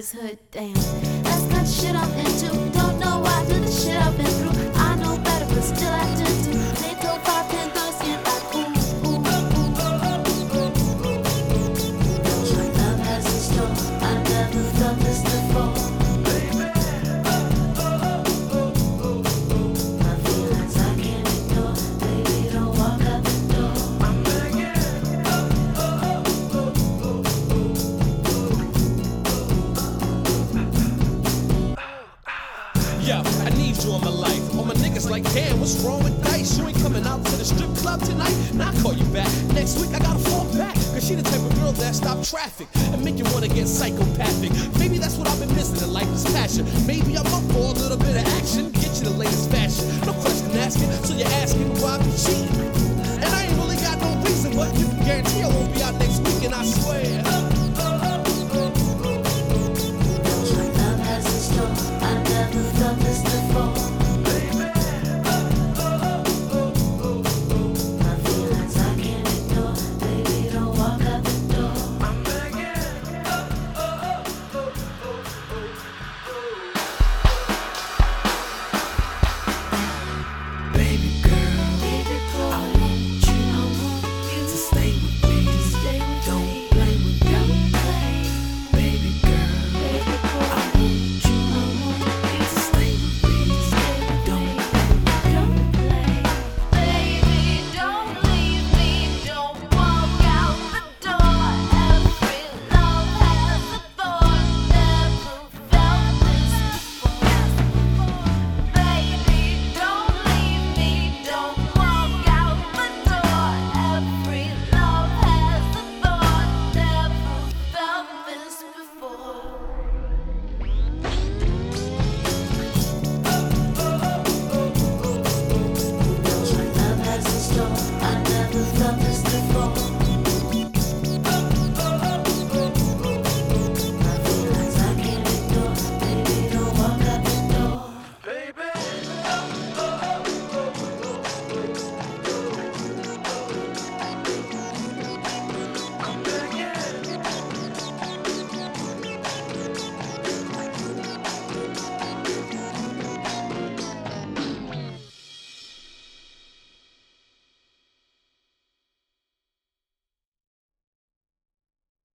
his hood down. That's the kind of shit I'm into. Don't know why I do the shit I've been through. I know better, but still I do too. They told 5, 10 dollars, and like ooh, ooh, ooh. Knows what love has in store. I never felt this before. My feelings I can't ignore. Baby, don't walk out the door. Yo, I need you in my life. All my niggas like, damn, what's wrong with Dice? You ain't coming out to the strip club tonight? Now I call you back. Next week I gotta fall back. Cause she the type of girl that stop traffic and make you wanna get psychopathic. Maybe that's what I've been missing in life is passion. Maybe I'm up for a little bit of action. Get you the latest fashion. No question asking, so you're asking why I be cheating. And I ain't really got no reason, but you